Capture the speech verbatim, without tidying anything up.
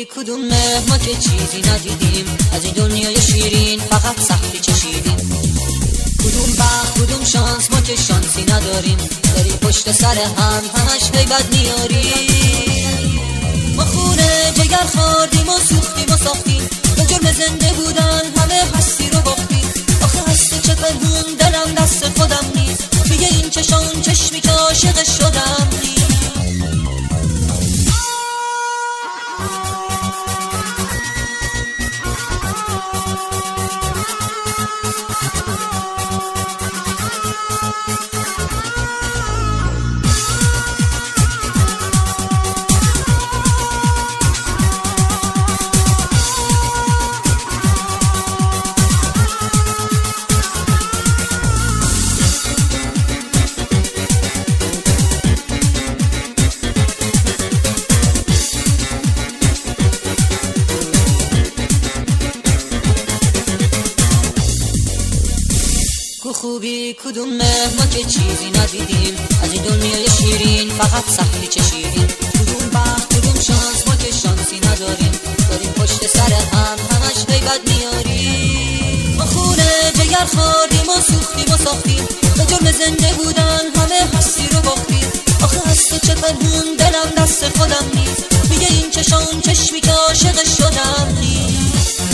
خوبی کدومه ما که چیزی ندیدیم، از این دنیای شیرین فقط سختی چشیدیم. کدوم بخت کدوم شانس ما که شانسی نداریم، داریم پشت سر هم همش هیبت میاریم. ما خونه جگر خوردیم و سوختیم و ساختیم، به جرم زنده بودن همه هستی رو باختیم. آخه هست چه پنهون دلم دست خودم نیست، میگه این چشان چشمی که عاشق شدم نیست. خوبی کدومه ما که چیزی ندیدیم، از این دنیای شیرین فقط سختی چشیدیم. کدوم بخت کدوم شانس ما که شانسی نداریم، داریم پشت سر هم همش هیبت میاریم. ما خونه جگر خوردیم و سوختیم و ساختیم، به جرم زنده بودن همه هستی رو باختیم. آخه هست چه پنهون دلم دست خودم نیست، میگه این چشان چشمی که عاشق شدم نیست.